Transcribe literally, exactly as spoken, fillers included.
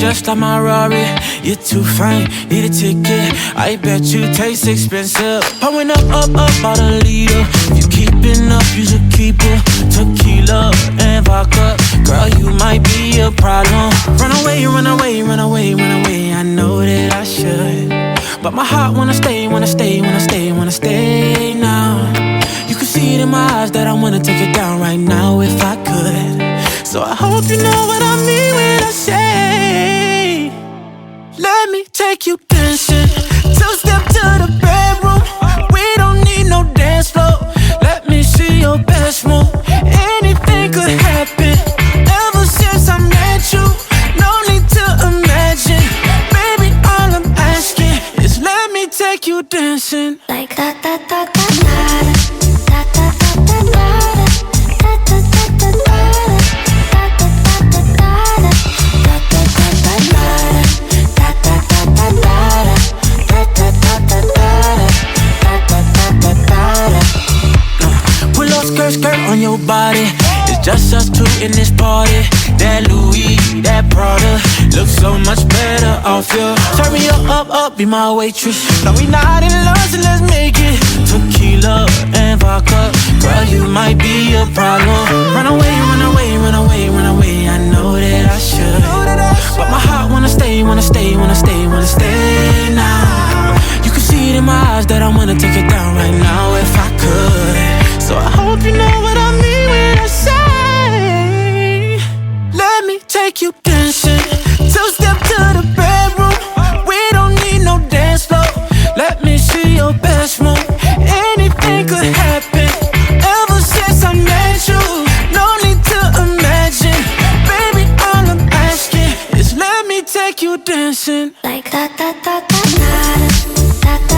just like my Rari. You're too fine, need a ticket. I bet you taste expensive. Pouring up, up, up, about a liter. If you keeping up, you should keep it. Tequila and vodka, girl, you might be a problem. Run away, run away, run away, run away. I know that I should, but my heart wanna stay, wanna stay, wanna stay, wanna stay now. You can see it in my eyes that I wanna take it down right now if I could. So I hope you know what I mean when I say, let me take you dancing. Two-step to the bedroom. We don't need no dance floor. Let me see your best move. Anything could happen. Ever since I met you, no need to imagine. Baby, all I'm asking is let me take you dancing. Like da da da da da da da da da skirt, skirt on your body. It's just us two in this party. That Louis, that Prada looks so much better off you. Turn me up, up, up, be my waitress. No, we not in love, so let's make it. Tequila and vodka, girl, you might be a problem. Run away, run away, run away, run away. I know that I should, but my heart wanna stay, wanna stay, wanna stay, wanna stay now. You can see it in my eyes that I wanna take it down right now if I could. So I hope you know what I mean when I say, let me take you dancing. Two-step to the bedroom. We don't need no dance floor. Let me see your best move. Anything could happen. Ever since I met you, no need to imagine. Baby, all I'm asking is let me take you dancing. like da da da da da da da.